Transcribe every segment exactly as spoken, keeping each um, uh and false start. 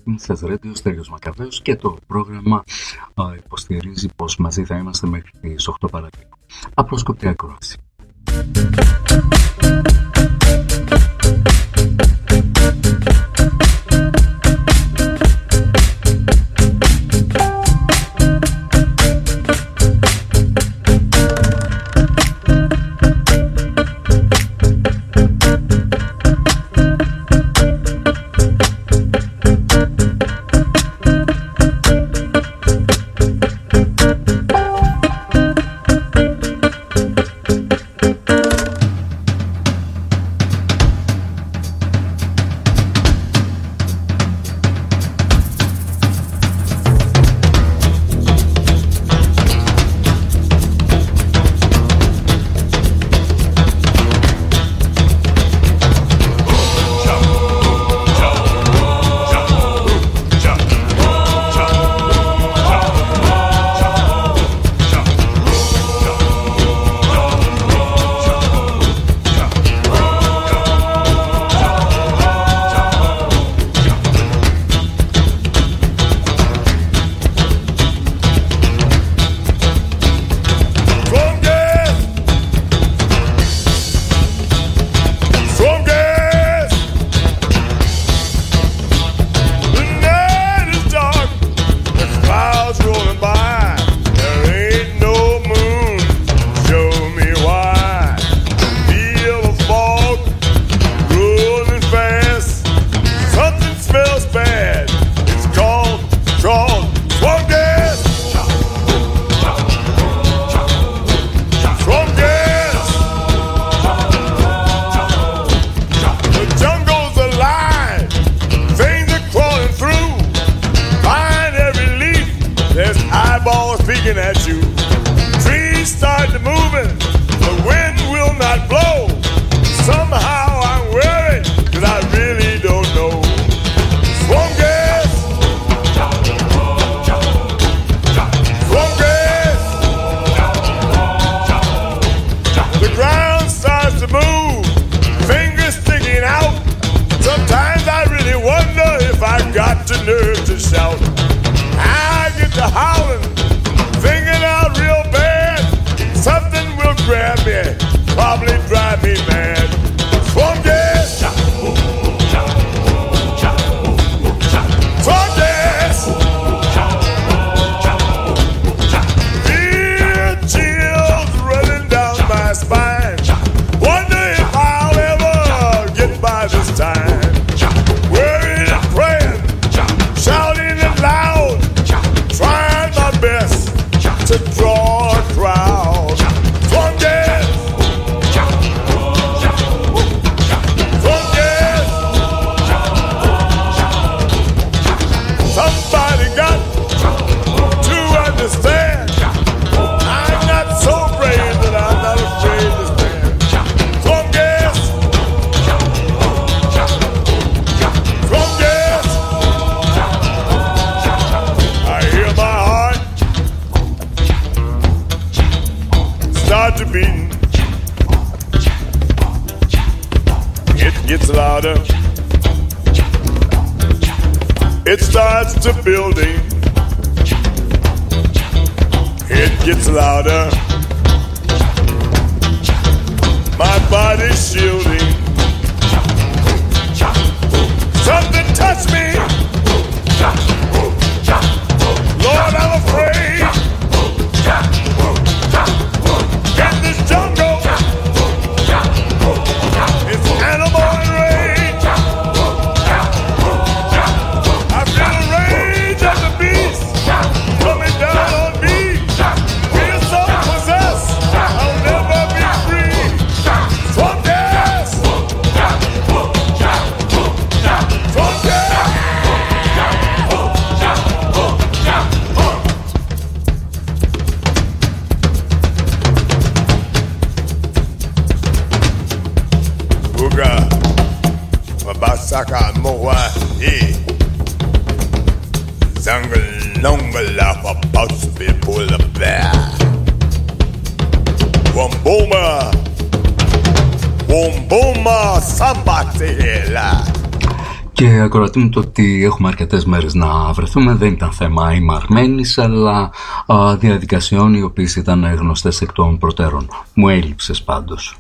Princess Radio, Στέλιος Μακαβαίος, και το πρόγραμμα α, υποστηρίζει πως μαζί θα είμαστε μέχρι τις οκτώ παραλίγο. Απρόσκοπτη ακρόαση. It starts to building. It gets louder. My body's shielding. Something touched me. Lord, I'm afraid. In this jungle, it's animal enraged. I feel the rage of the beast coming down on me. Feel so possessed, I'll never be free. Swamp gas! Swamp gas! Buga, Mabasaka Moa, eh. Zangle Longala for possibly pull the bear. Womboma, Womboma, somebody here. Και ακορατή μου το ότι έχουμε αρκετές μέρες να βρεθούμε δεν ήταν θέμα ημαρμένης, αλλά α, διαδικασιών οι οποίες ήταν γνωστές εκ των προτέρων. Μου έλειψες πάντως.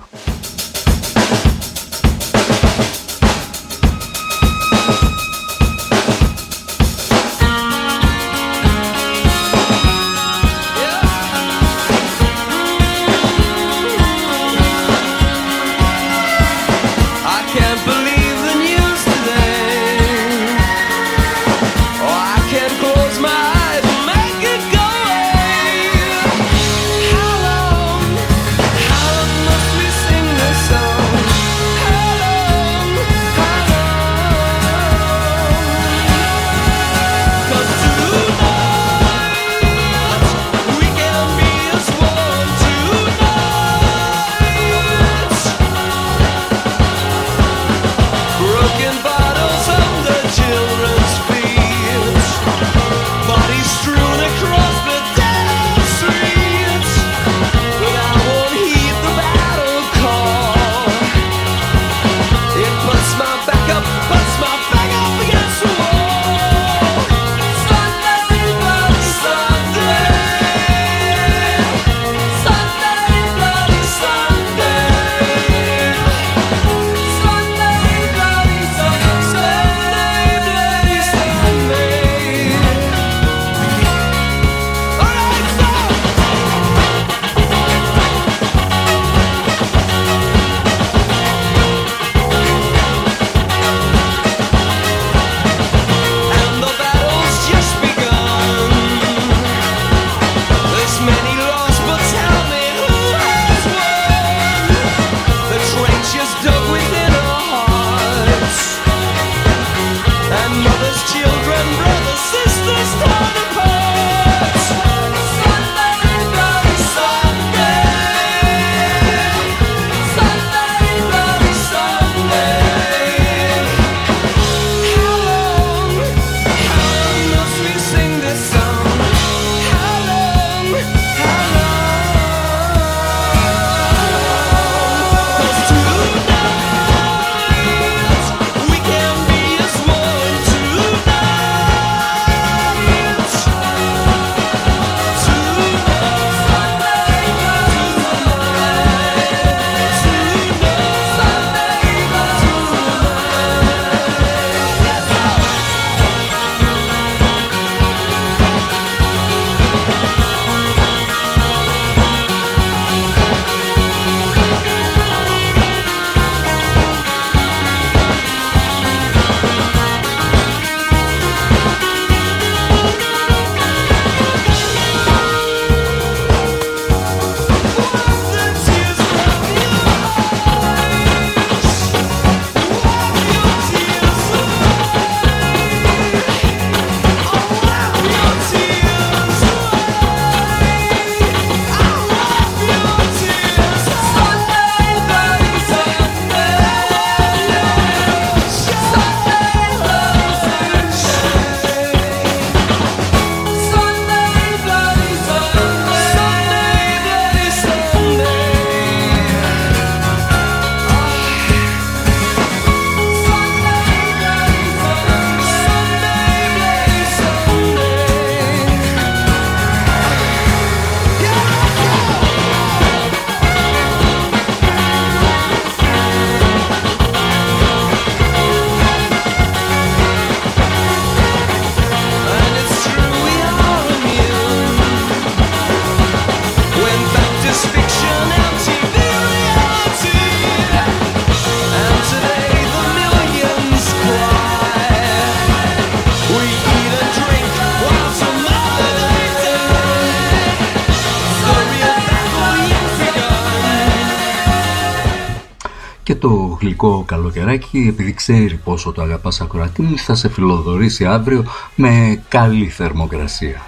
Και το γλυκό καλοκαιράκι, επειδή ξέρει πόσο το αγαπάς ακροατή μου, θα σε φιλοδορήσει αύριο με καλή θερμοκρασία.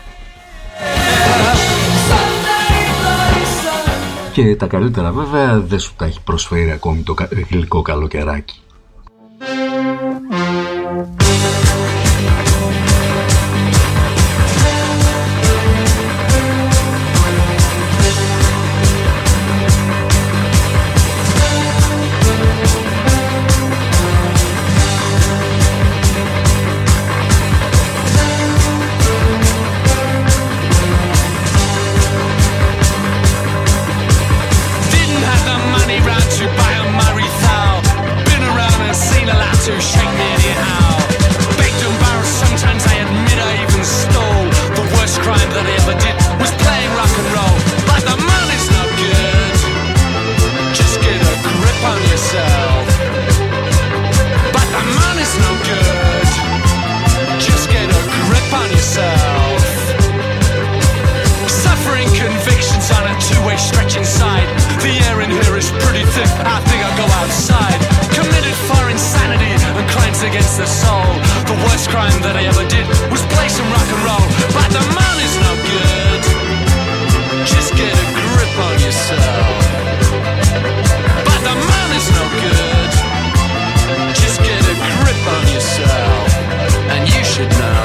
Και τα καλύτερα βέβαια δεν σου τα έχει προσφέρει ακόμη το γλυκό καλοκαιράκι. last crime that I ever did was play some rock and roll. But the money's no good. Just get a grip on yourself. But the money's no good. Just get a grip on yourself. And you should know.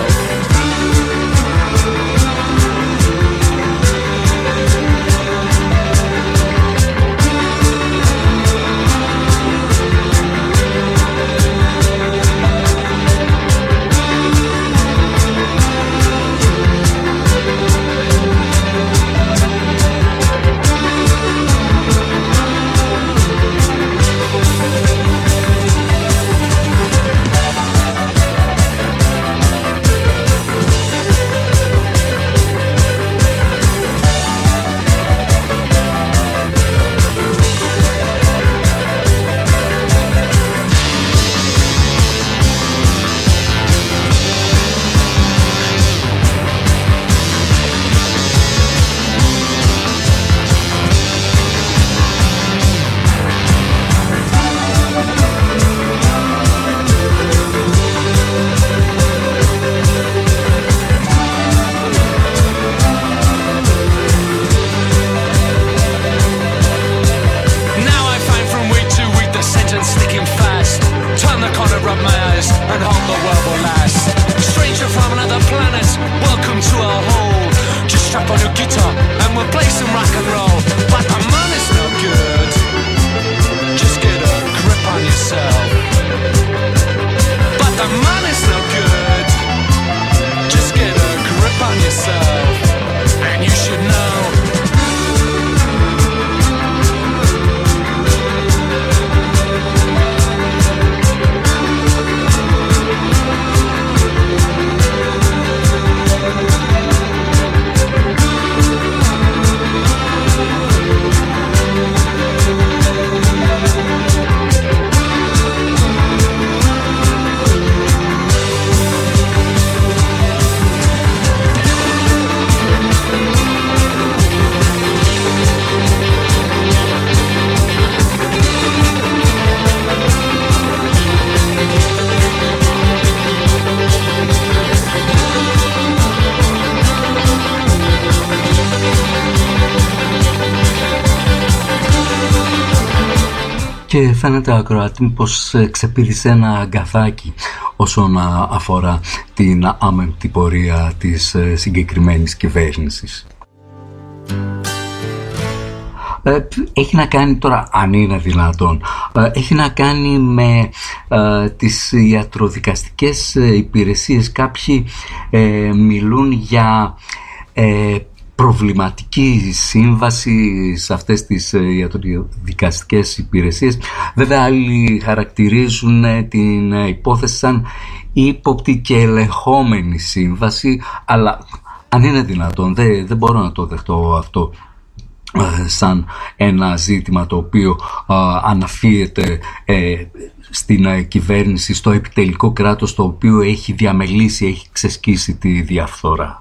Και φαίνεται ακροατή πως ξεπήδησε ένα αγκαθάκι όσον αφορά την άμεμπτη πορεία της συγκεκριμένης κυβέρνησης. Έχει να κάνει τώρα, αν είναι δυνατόν, έχει να κάνει με ε, τις ιατροδικαστικές υπηρεσίες. Κάποιοι ε, μιλούν για ε, προβληματική σύμβαση σε αυτές τις ιατροδικαστικές υπηρεσίες. Βέβαια άλλοι χαρακτηρίζουν την υπόθεση σαν ύποπτη και ελεγχόμενη σύμβαση, αλλά αν είναι δυνατόν δεν, δεν μπορώ να το δεχτώ αυτό σαν ένα ζήτημα το οποίο α, αναφύεται ε, στην ε, κυβέρνηση, στο επιτελικό κράτος το οποίο έχει διαμελήσει, έχει ξεσκίσει τη διαφθορά.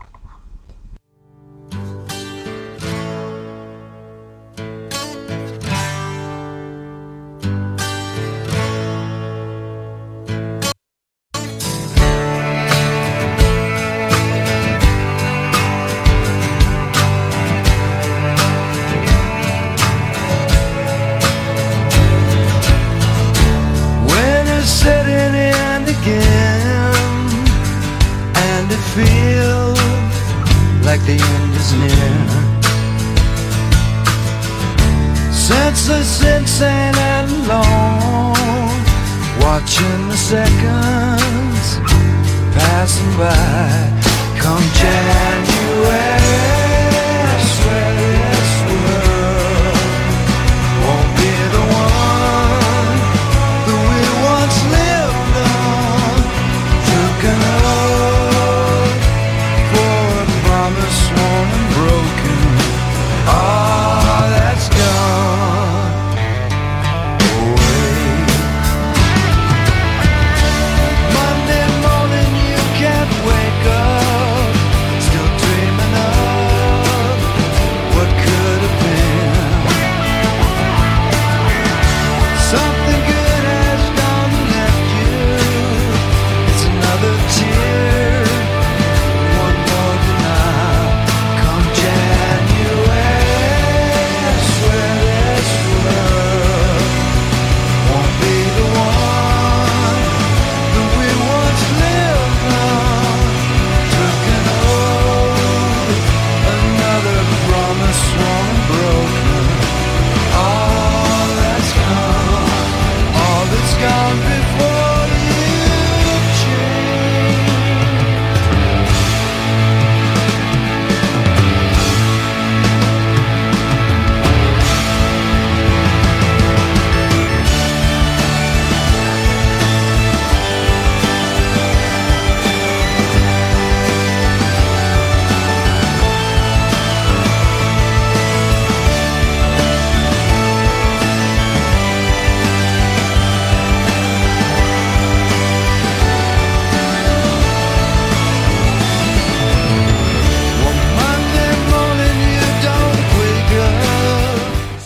Monday morning you can't wake up, still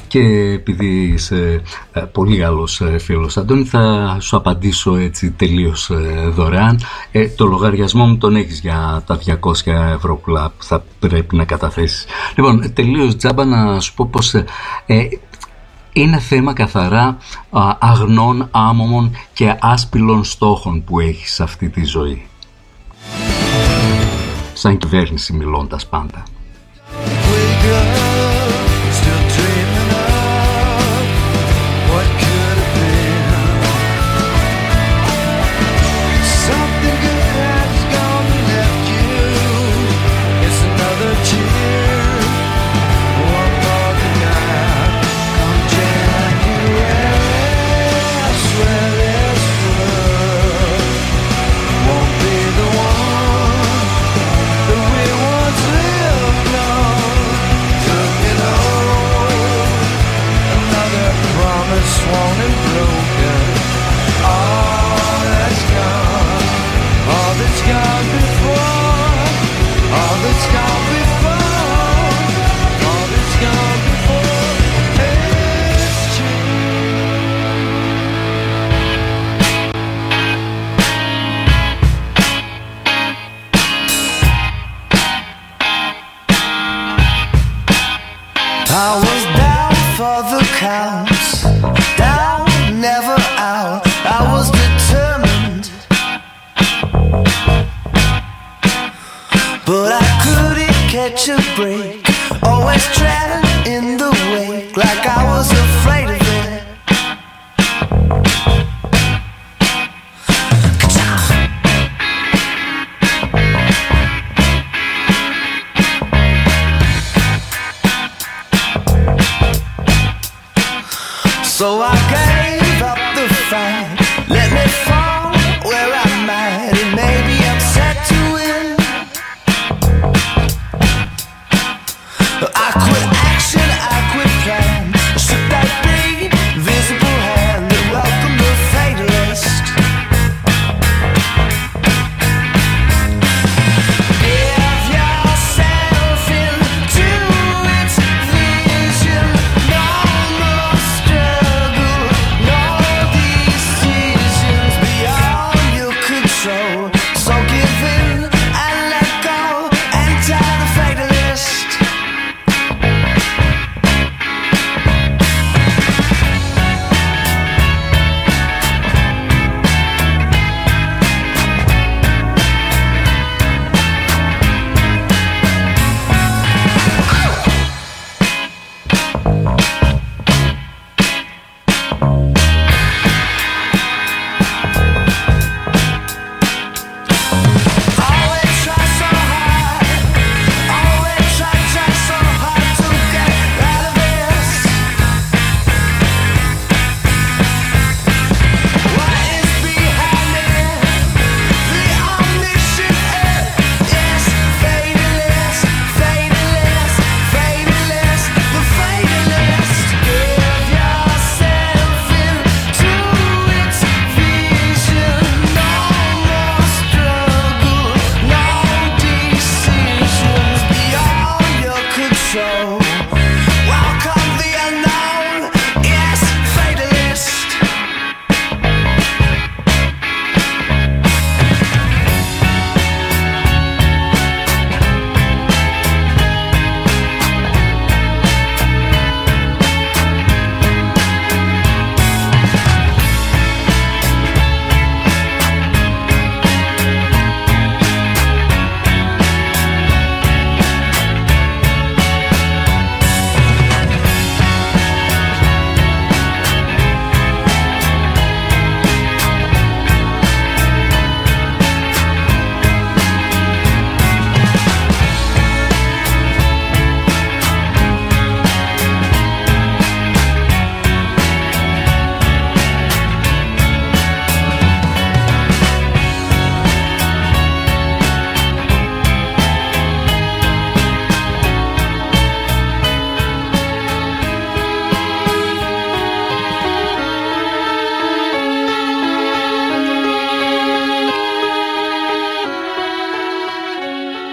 Και επειδή είσαι ε, πολύ καλός ε, φίλος Αντώνη, θα σου απαντήσω έτσι τελείως ε, δωρεάν. ε, Το λογαριασμό μου τον έχεις για τα διακόσια ευρώ που θα πρέπει να καταθέσεις. Λοιπόν, τελείως τζάμπα να σου πω πως ε, ε, είναι θέμα καθαρά α, αγνών, άμωμων και άσπυλων στόχων που έχεις σε αυτή τη ζωή, σαν κυβέρνηση μιλώντας πάντα. I was down for the count, down, never out. I was determined, but I couldn't catch a break. Always treading in the wake, like I was afraid of it. So I gave up the fight, let me fall where I'm at, and maybe I'm set to win. I quit action, I quit plan, should that be visible hand that welcome the fatalist? Give yourself into its vision, no more struggle, no decisions beyond your control. So give in and let go, enter the fatalist. Always try so hard, always try, try so hard to get out of this. What is behind it? The omniscient end is fatalist, fatalist, fatalist, the fatalist. Give yourself into its vision, no more struggle, no decisions beyond your control. Welcome the unknown, yes, fatalist.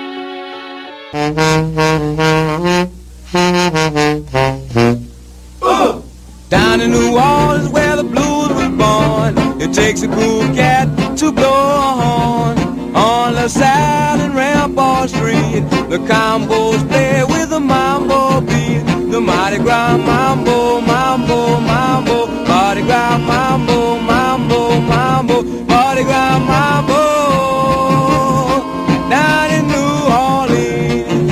Oh! takes a cool cat to blow a horn on LaSalle and Rampart Street. The combos play with the mambo beat. The Mardi Gras mambo, mambo, mambo, Mardi Gras mambo, mambo, mambo, Mardi Gras mambo. Down in New Orleans,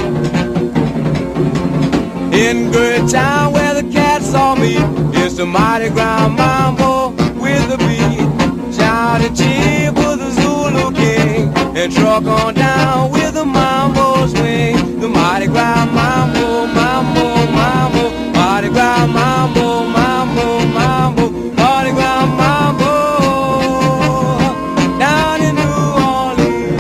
in Great Town where the cats all meet, it's the Mardi Gras mambo with the beat. Shout and cheer for the Zulu King, and truck on down with the mambo swing. The Mardi Gras mambo, mambo, mambo, Mardi Gras mambo, mambo, mambo, Mardi Gras mambo. Down in New Orleans.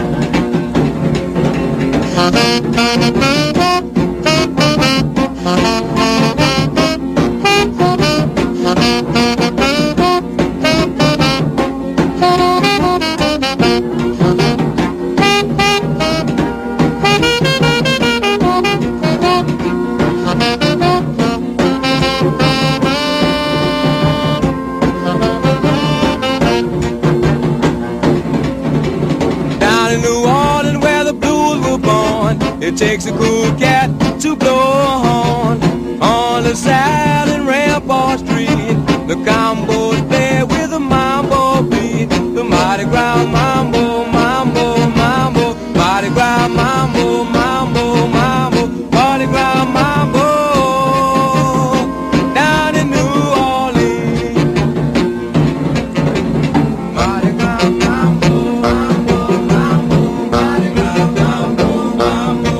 It takes a cool cat to blow a horn on LaSalle and Rampart Street. The combos play with the mambo beat. The Mardi Gras mambo, mambo, mambo, Mardi Gras mambo, mambo, mambo, Mardi Gras mambo. Down in New Orleans, Mardi Gras mambo, mambo, mambo, Mardi Gras mambo, mambo.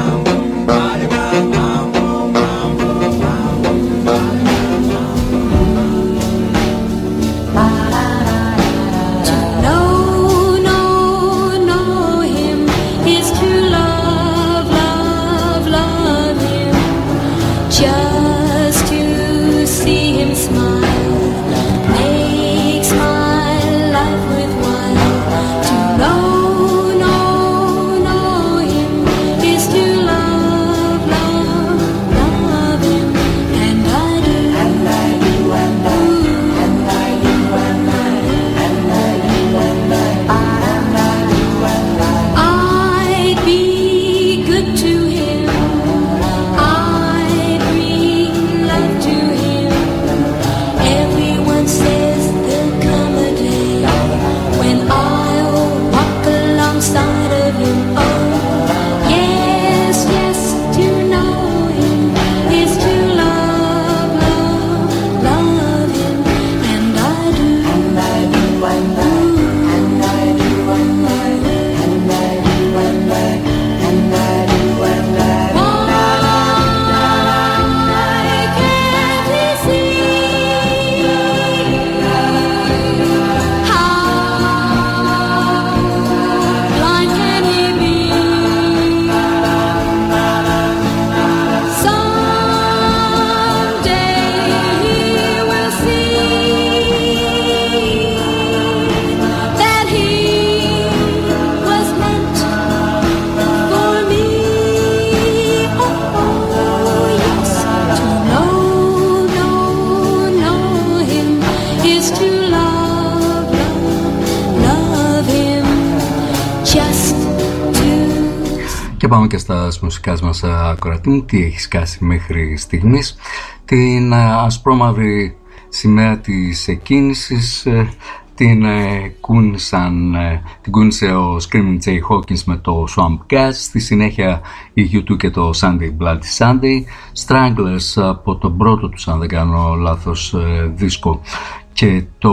πάμε και στα μουσικά μας ακροατή μου. Τι έχει σκάσει μέχρι στιγμής? Την ασπρόμαυρη σημαία της εκκίνησης την κούνησαν, την κούνησε ο Screaming Jay Hawkins με το Swamp Gas, στη συνέχεια η γιου τού και το Sunday Bloody Sunday, Stranglers από τον πρώτο τους, αν δεν κάνω λάθος, δίσκο, και το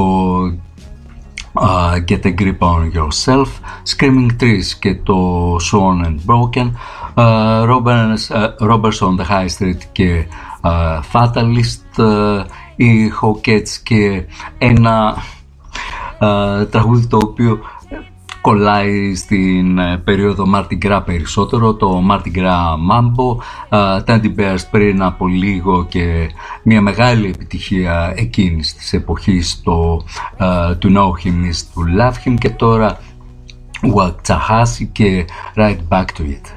Uh, Get a Grip on Yourself, Screaming Trees και το Sworn and Broken, uh, Robbers, uh, Robbers on the High Street και uh, Fatalist, uh, οι Hawkettes και ένα uh, τραγούδι το οποίο κολλάει στην uh, περίοδο Mardi Gras περισσότερο, το Mardi Gras Mambo, uh, Teddy Bears πριν από λίγο και μια μεγάλη επιτυχία εκείνης της εποχής, το uh, To Know Him is To Love Him, και τώρα Waxahachie και Right Back to It.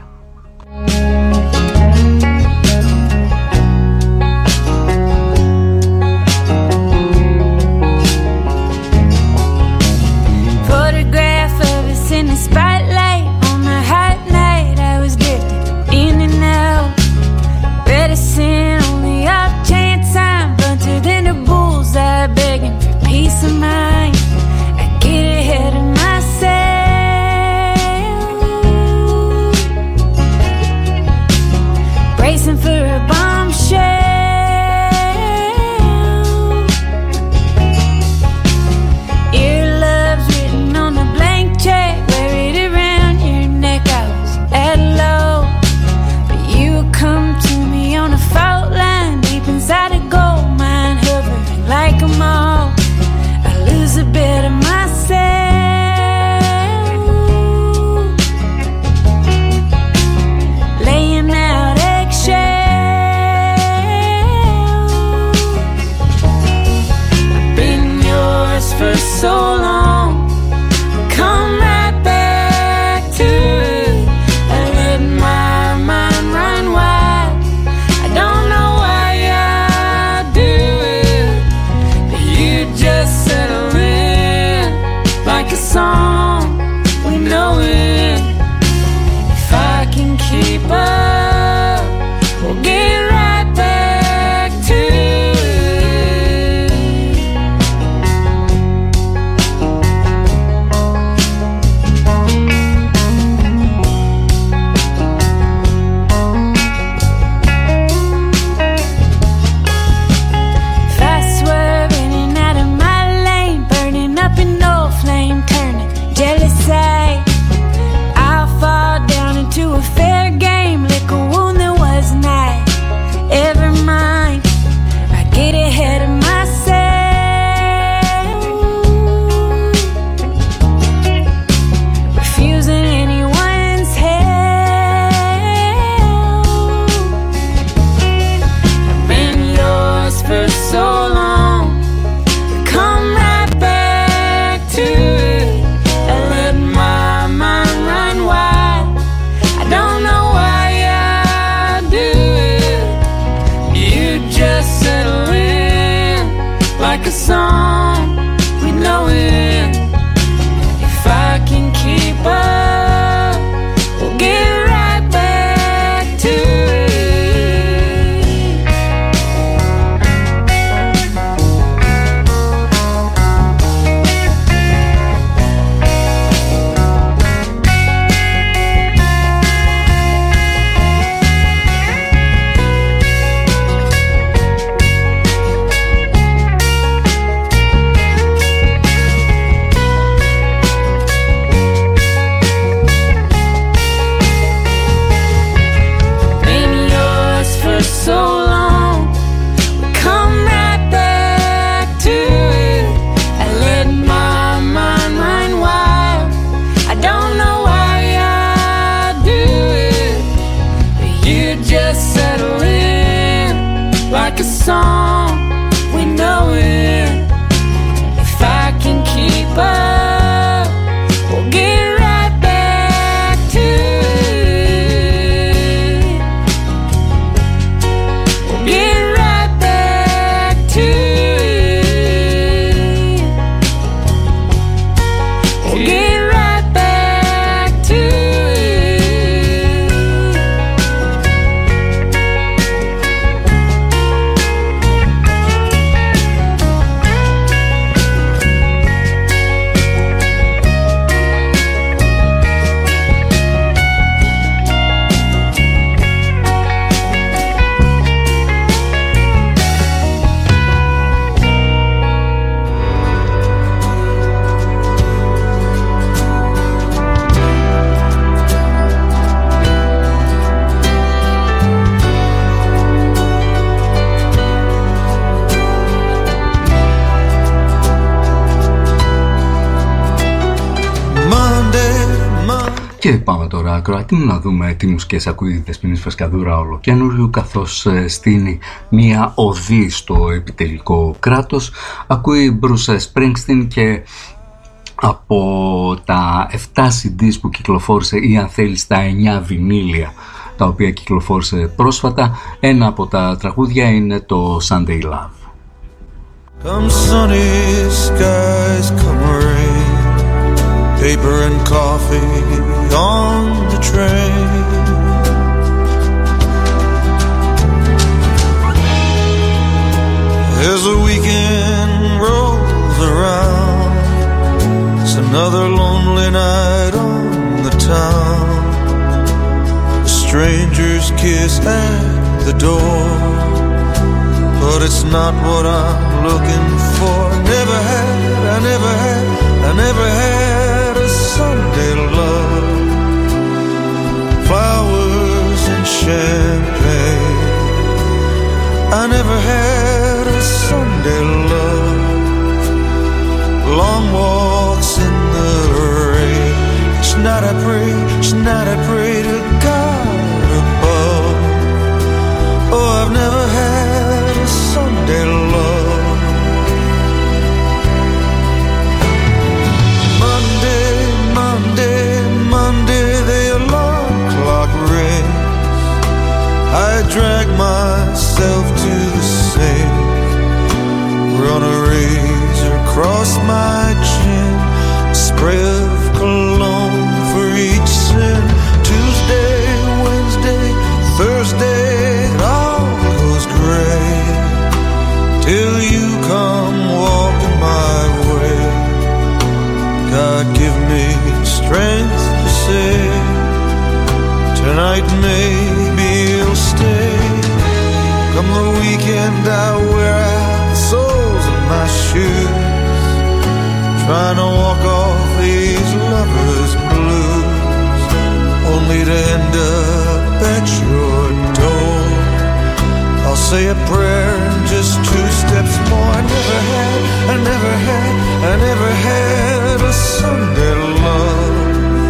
like a song, we know it. If I can keep up, we'll get right back to it. We'll get right back to it. We'll get right back to it. Και πάμε τώρα, ακροατή μου, να δούμε τι μουσικές ακούει η Δεσποινής Φρεσκαδούρα ολοκένουργιου, καθώς στείνει μία οδή στο επιτελικό κράτος. Ακούει Bruce Springsteen και από τα επτά σι ντι που κυκλοφόρησε, ή αν θέλεις τα εννιά βινίλια τα οποία κυκλοφόρησε πρόσφατα, ένα από τα τραγούδια είναι το Sunday Love. Come sunny skies, come rain, paper and coffee on the train. As the weekend rolls around, it's another lonely night on the town. A stranger's kiss at the door, but it's not what I'm looking for. Never had, I never had, I never had a Sunday love. Flowers and champagne, I never had a Sunday love. Long walks in the rain, each night I pray, each night I pray to God above. Oh, I've never had a Sunday love. Monday, Monday, Monday, the alarm clock rings. I drag myself to the sink, run a razor across my chin, a spray of cologne for each sin. Tuesday, Wednesday, Thursday, it all goes gray, till you come walking my way. God give me strength to say, tonight maybe you'll stay. Come the weekend I wear out the soles of my shoes, trying to walk off these lovers' blues, only to end up at your door. I'll say a prayer and just two steps more. I never had, I never had, I never had a Sunday love.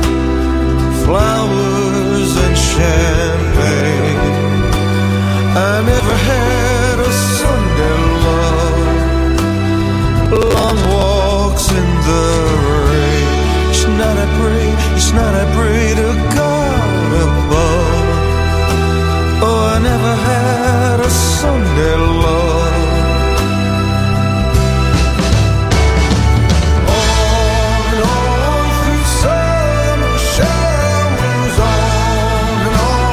Flowers and champagne, I never had a Sunday love. Long walks in the rain, each night I pray, each night I pray to God above. Oh, I never had a Sunday love. On and on through summer showers, on and on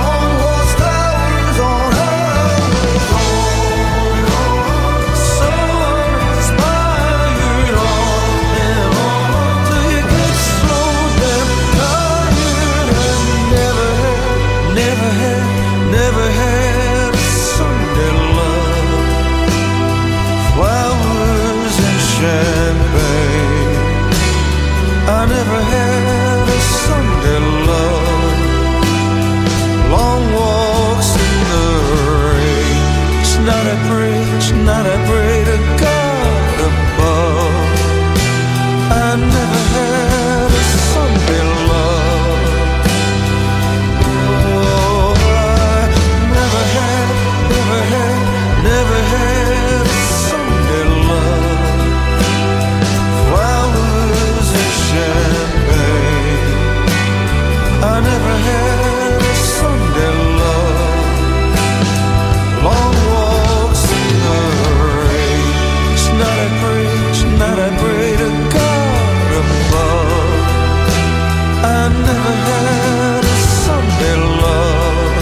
never had a Sunday love. Long walks in the rain. Each night I pray, each night I pray to God above. I never had a Sunday love.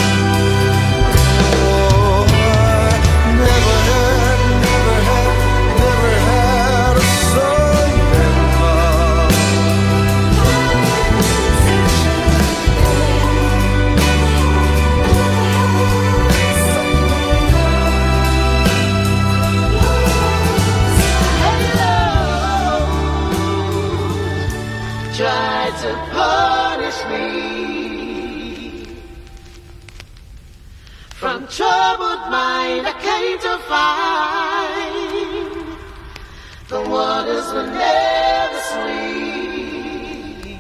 Oh, I never had, never had, never had a Sunday love. Tried to punish me from troubled mind. I came to find the waters were never sweet.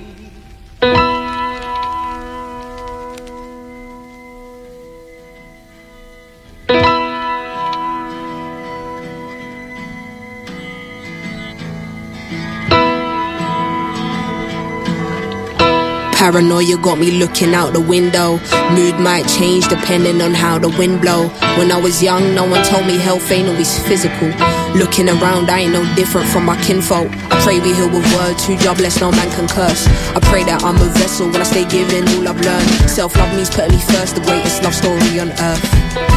Paranoia got me looking out the window. Mood might change depending on how the wind blow. When I was young, no one told me health ain't always physical. Looking around, I ain't no different from my kinfolk. I pray we heal with words, who jobless no man can curse. I pray that I'm a vessel when I stay giving all I've learned. Self-love means putting me first, the greatest love story on earth.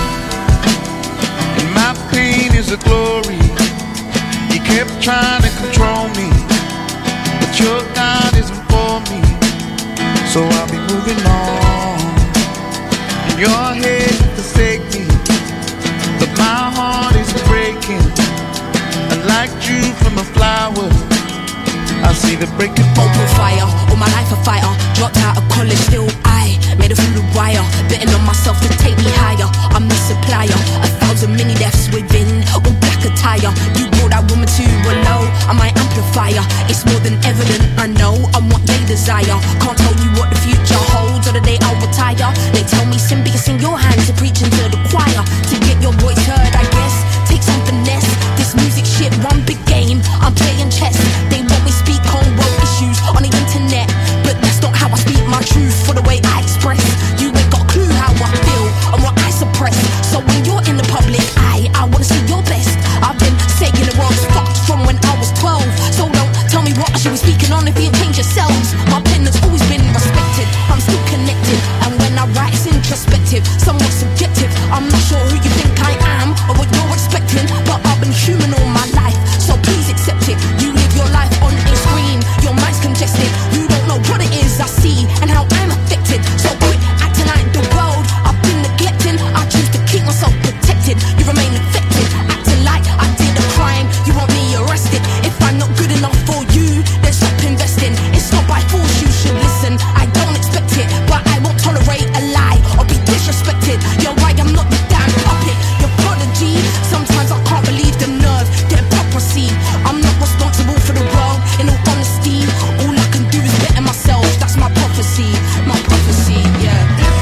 And my pain is a glory. You kept trying to control me, but your God isn't for me. So I'll be moving on. In your head you forsake me, but my heart is breaking. Unlike you from a flower, I see the breaking point. Open fire, all my life a fighter. Dropped out of college, still I made it through the wire. Betting on myself to take me higher. I'm the supplier, a thousand mini deaths within, all black attire. You brought that woman to a low, I'm my amplifier. It's more than evident, I know I'm what they desire. Can't tell you what the future holds or the day I'll retire. They tell me sin because in your hands to preaching to the choir. To get your voice heard, I guess, take some finesse. This music shit, one big game, I'm playing chess. They want me speak on world issues on the internet, but that's not how I speak my truth for the way I express. You ain't got a clue how I feel and what I suppress. So when you're in the public eye, I wanna see your best. I've been saying the world's fucked from when I was twelve. So don't tell me what I should be speaking on if you ain't changed yourselves. My pen has always been respected, I'm still connected. And when I write it's introspective, somewhat subjective. I'm not sure who you think I am or what you're expecting, but I've been human all my life, so please accept it. You live your life on a screen, your mind's congested. You don't know what it is I see and how I'm affected. So quit acting like the world I've been neglecting. I choose to keep myself protected, you remain infected. Acting like I did a crime, you want me arrested. If I'm not good enough for you, then stop investing. It's not by force, you should listen. I don't expect it, but I won't tolerate a lie or be disrespected. You're right, I'm not the damn puppet, you're prodigy. Sometimes I can't believe the nerve, the hypocrisy. I'm not responsible for the world, in all honesty. All I can do is better myself, that's my prophecy. My prophecy, yeah.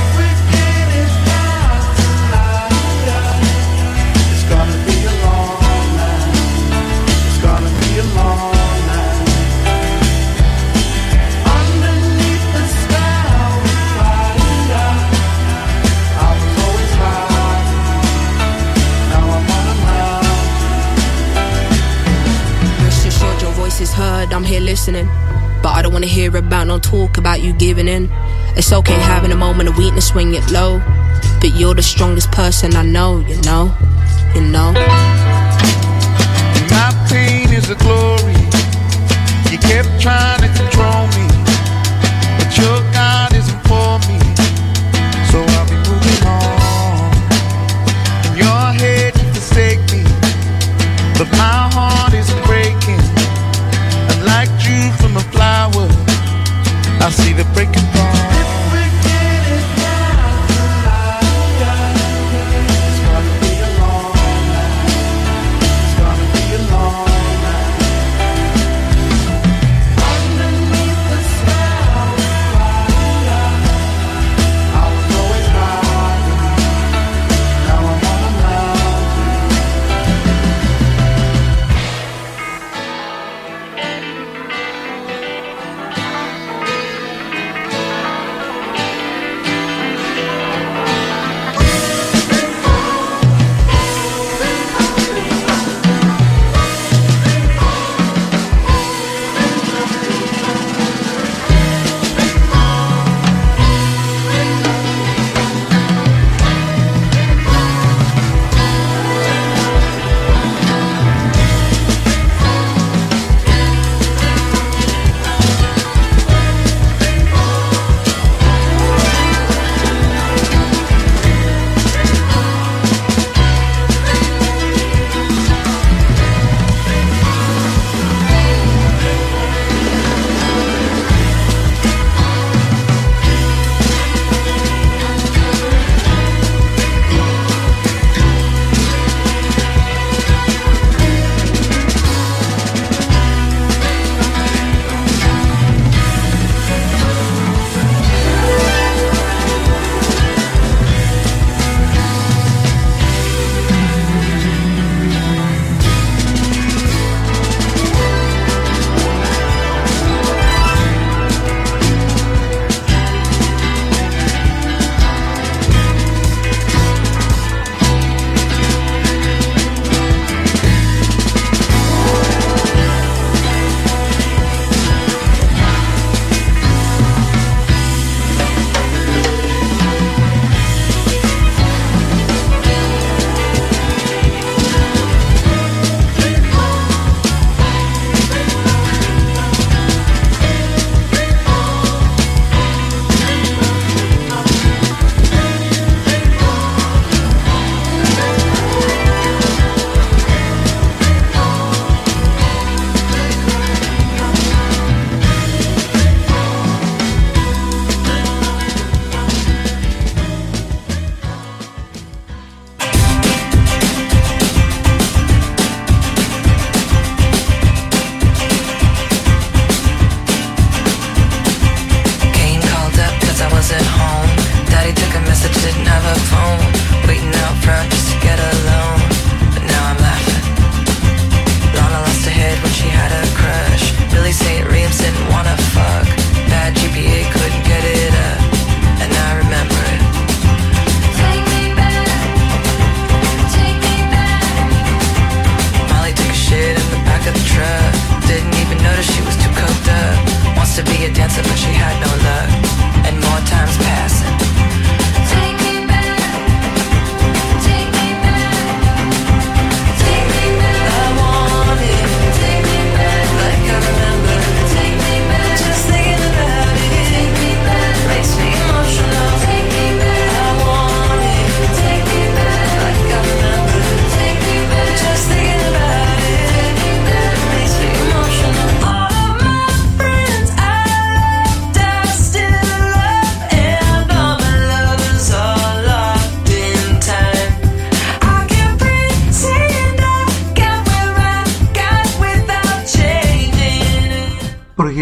It's gonna be a long night. It's gonna be a long night. Underneath the sky with fire, I was always high. Now I'm on a mountain. Rest assured your voice is heard, I'm here listening. But I don't wanna hear about no talk about you giving in. It's okay having a moment of weakness when you're low, but you're the strongest person I know, you know, you know. My pain is a glory. You kept trying to control me, but your God isn't for me. So I'll be moving on. In your head you forsake me, but my heart is breaking. Unlike you from a flower, I see the breaking point.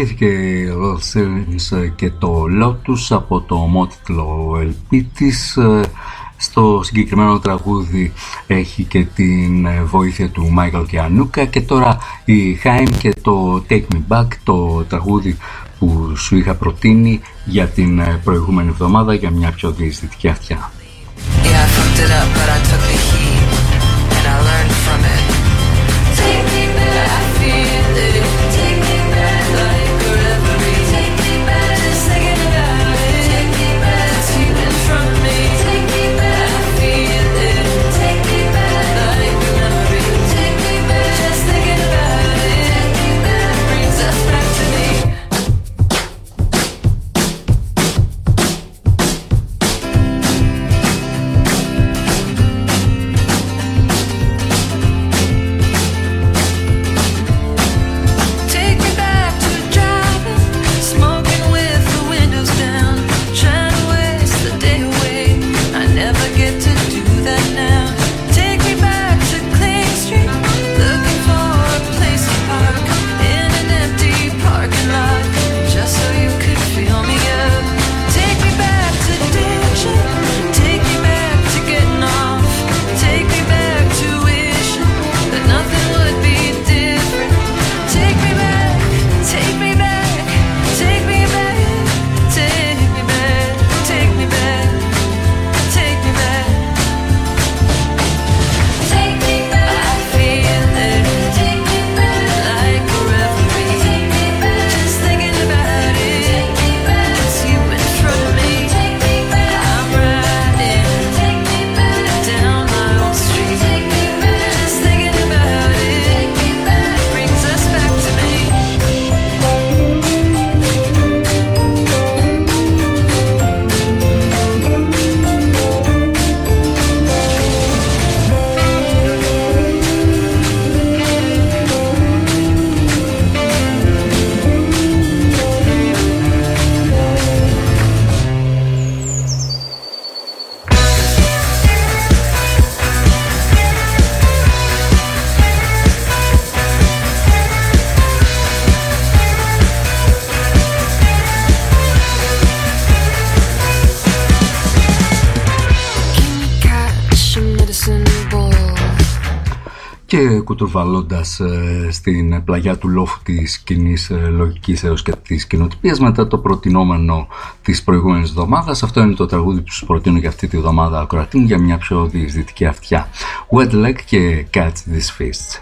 δημιουργήθηκε Lost Sevens και το Lotus από το ομότιτλο ελ πι της. Στο συγκεκριμένο τραγούδι έχει και την βοήθεια του Μάικλ και Ανούκα, και τώρα η Haim και το Take Me Back, το τραγούδι που σου είχα προτείνει για την προηγούμενη εβδομάδα για μια πιο διαισθητική αυτιά. Και κουτουρβαλώντας ε, στην πλαγιά του λόφου της κοινής ε, λογικής έως και της κοινοτυπίας μετά το προτινόμενο της προηγούμενης εβδομάδας, αυτό είναι το τραγούδι που σας προτείνω για αυτή τη εβδομάδα ακροατή για μια πιο διεισδυτική αυτιά. Wet Leg και Catch These Fists.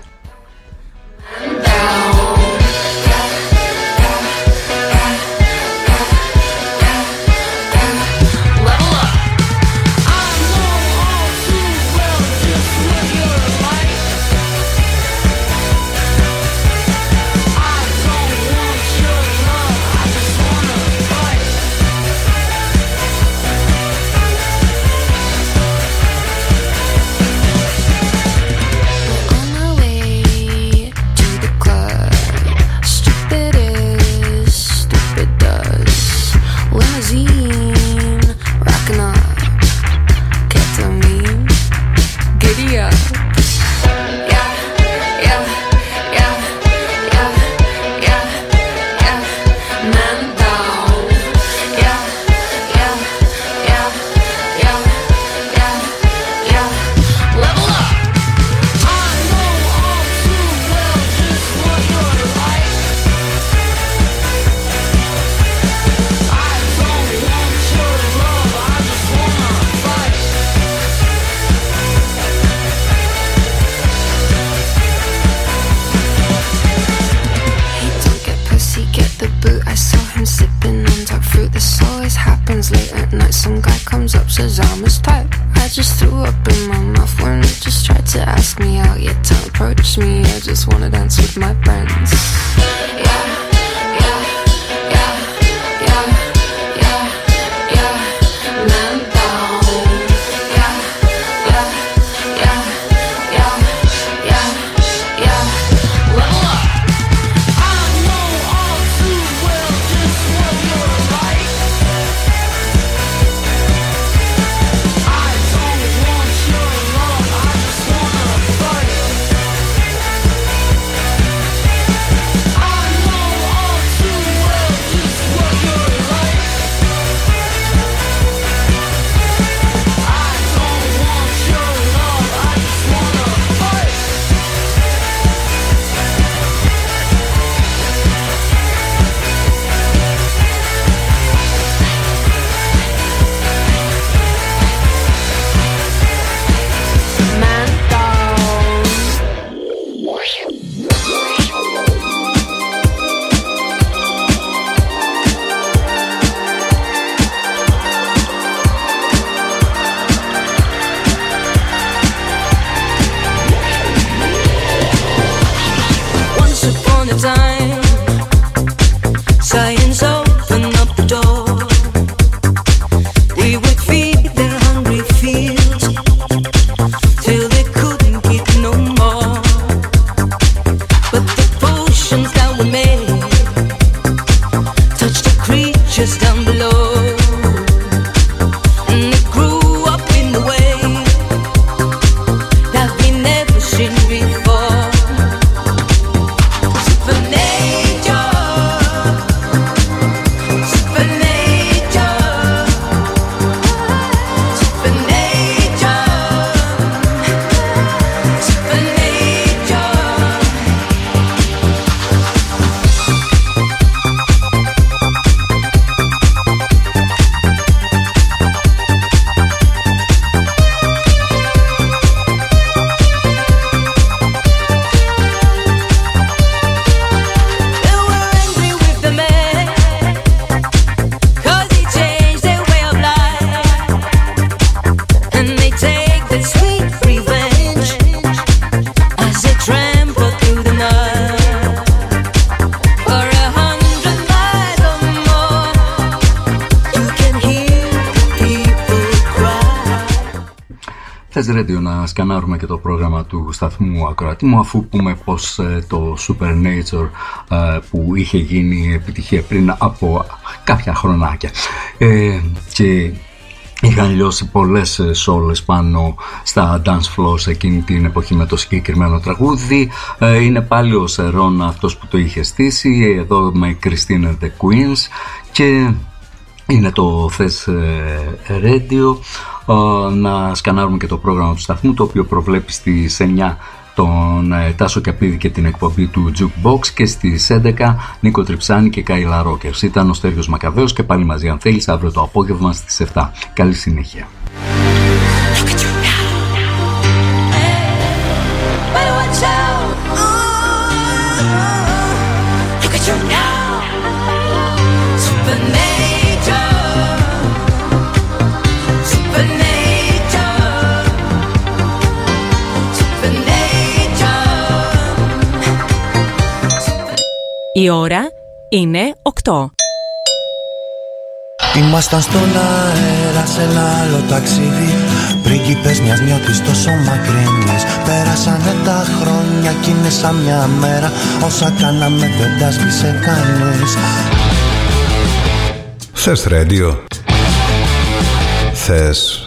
I know the time. Science open up the door. We would feed their hungry fields till they couldn't keep no more. But the potions that were made touched the creatures down below. Θες Radio να σκανάρουμε και το πρόγραμμα του σταθμού ακροατή μου, αφού πούμε πως ε, το Supernature ε, που είχε γίνει επιτυχία πριν από κάποια χρονάκια ε, και είχαν λιώσει πολλές σόλες πάνω στα dance floors εκείνη την εποχή με το συγκεκριμένο τραγούδι. ε, είναι πάλι ο Σερών αυτός που το είχε στήσει, εδώ με Christine and the Queens, και είναι το Θες Radio. Να σκανάρουμε και το πρόγραμμα του σταθμού, το οποίο προβλέπει στις εννιά τον Τάσο Καπίδη και την εκπομπή του Jukebox, και στις έντεκα Νίκο Τριψάνη και Καϊλα Ρόκερς. Ήταν ο Στέργιος Μακαβαίος και πάλι μαζί αν θέλεις αύριο το απόγευμα στις επτά. Καλή συνέχεια. Η ώρα είναι οκτώ. Ήμασταν στον αέρα σε ένα άλλο ταξίδι, πρίγκιπες μιας νιώτης τόσο μακρινής. Πέρασανε τα χρόνια κι είναι σαν μια μέρα, όσα κάναμε δεν τα σβήσε κανείς. Θες Radio? Θες